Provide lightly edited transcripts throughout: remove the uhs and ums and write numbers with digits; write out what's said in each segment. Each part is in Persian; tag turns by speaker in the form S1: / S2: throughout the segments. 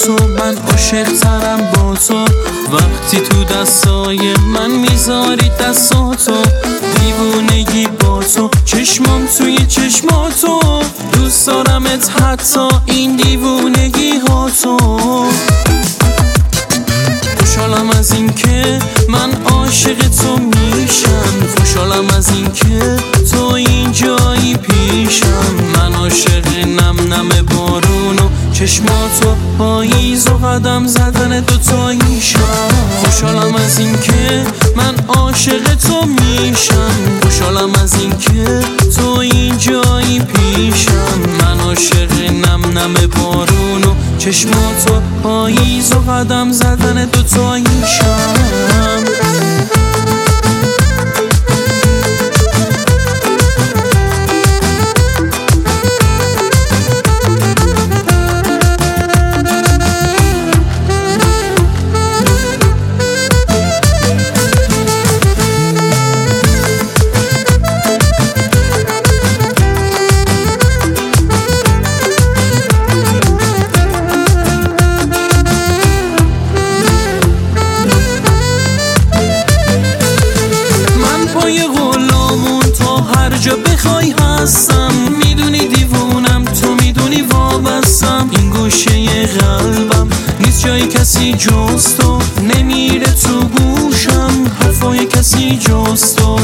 S1: تو، من عاشق ترم با تو. وقتی تو دستای من میذاری دستاتو، دیوونگی با تو، چشمام توی چشماتو، دوست دارمت حتی این دیوونگی ها تو. خوشحالم از این که من عاشق تو میشم، خوشحالم از این که تو اینجایی پیشم. من عاشق نم نم بارون و چشماتو، پاییز و قدم زدن دوتاییشم. خوشحالم از این که من عاشق تو میشم، خوشحالم از این که تو اینجایی پیشم. من عاشق نم نم بارون و چشماتو، پاییز و قدم زدن دوتاییشم. جا بخوای هستم، میدونی دیوونم، تو میدونی وابستم. این گوشه قلبم نیست جای کسی جز تو، نمیره تو گوشم حرفای کسی جز تو.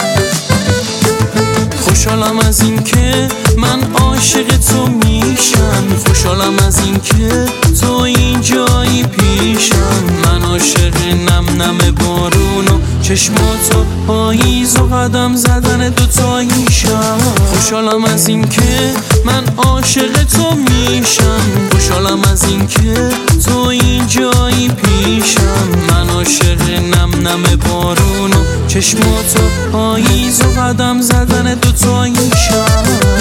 S1: خوشحالم از این که من عاشق تو میشم، خوشحالم از این که تو اینجایی پیشم. من عاشق نم نم بارون و چشماتو، پاییز و قدم زدن دوتاییشم. خوشحالم از این که من عاشق تو میشم، خوشحالم از این که تو اینجایی پیشم. من عاشق نم نم بارون و چشماتو، پاییز و قدم زدن دوتاییشم.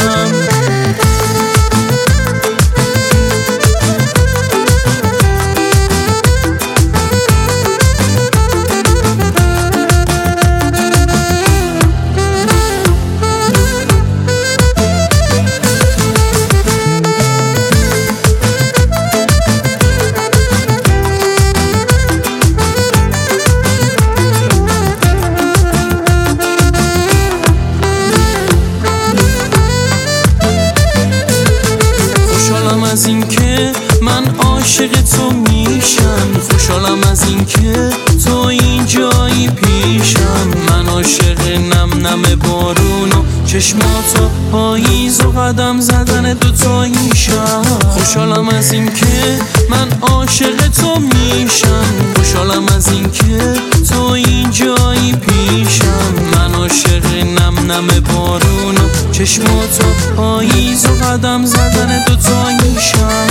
S1: از این که من عاشق تو میشم، خوشحالم از این که تو اینجایی پیشم. من عاشق نم نم بارون و چشماتو، پاییز و قدم زدن دوتاییشم. خوشحالم از این که من عاشق تو میشم، خوشحالم از این که تو اینجایی پیشم. من عاشق نم نم بارون و چشماتو، پاییز و قدم زدن دوتاییشم.